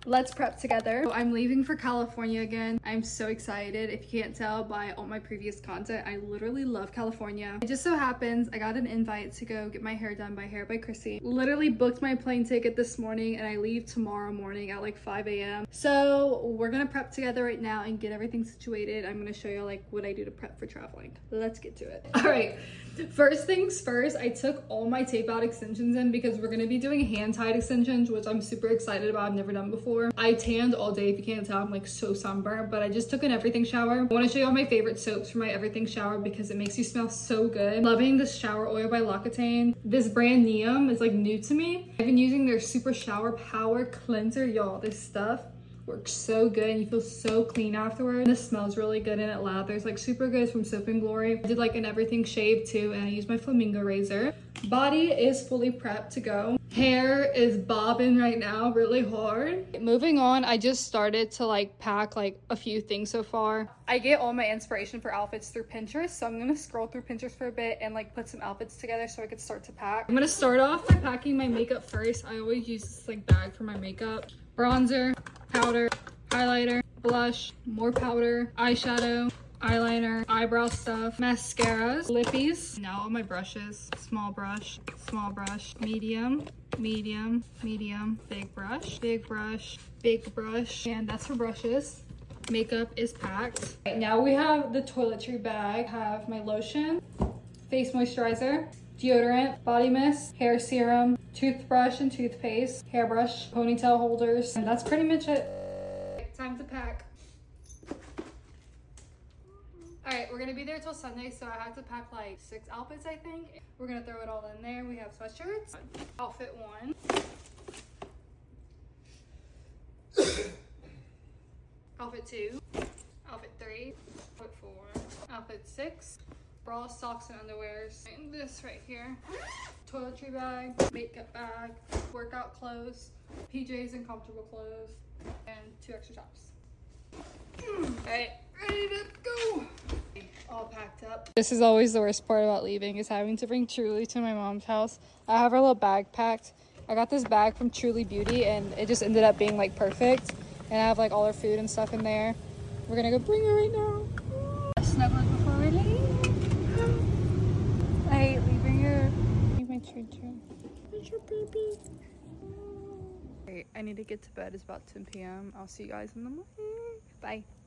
Let's prep together. So I'm leaving for California again. I'm so excited. If you can't tell by all my previous content, I literally love California. It just so happens I got an invite to go get my hair done by Hair by Chrissy. Literally booked my plane ticket this morning and I leave tomorrow morning at like 5 a.m. So we're gonna prep together right now and get everything situated. I'm gonna show you like what I do to prep for traveling. Let's get to it. All right, first things first, I took all my tape out extensions in because we're gonna be doing hand tied extensions, which I'm super excited about. I've never done before. I tanned all day. If you can't tell, I'm like so sunburned, but I just took an everything shower. I want to show you all my favorite soaps for my everything shower because it makes you smell so good. Loving this shower oil by L'Occitane. This brand Neom is like new to me. I've been using their super shower power cleanser. Y'all, this stuff works so good and you feel so clean afterwards. This smells really good and it lathers like super good. It's from Soap and Glory. I did like an everything shave too and I used my flamingo razor. Body is fully prepped to go. Hair is bobbing right now really hard. Moving on, I just started to like pack like a few things so far. I get all my inspiration for outfits through Pinterest, so I'm gonna scroll through Pinterest for a bit and like put some outfits together so I could start to pack. I'm gonna start off by packing my makeup first. I always use this like bag for my makeup. Bronzer, powder, highlighter, blush, more powder, eyeshadow, eyeliner, eyebrow stuff, mascaras, lippies. Now all my brushes. Small brush, medium, medium, medium, big brush, big brush, big brush. And that's for brushes. Makeup is packed. Right, now we have the toiletry bag. I have my lotion, face moisturizer, deodorant, body mist, hair serum, toothbrush and toothpaste, hairbrush, ponytail holders, and that's pretty much it. Time to pack. All right, we're gonna be there till Sunday, so I have to pack like 6 outfits, I think. We're gonna throw it all in there. We have sweatshirts. Outfit 1. Outfit 2. Outfit 3. Outfit 4. Outfit 6. Bras, socks, and underwears. And this right here. Toiletry bag, makeup bag, workout clothes, PJs and comfortable clothes, and 2 extra tops. All right, ready to go. All packed up. This is always the worst part about leaving, is having to bring Truly to my mom's house. I have her little bag packed. I got this bag from Truly Beauty and it just ended up being like perfect. And I have like all her food and stuff in there. We're gonna go bring her right now. Snuggle before we leave. I hate leaving her. My choo choo. Where's your baby? Okay, I need to get to bed. It's about 10 p.m. I'll see you guys in the morning. Bye.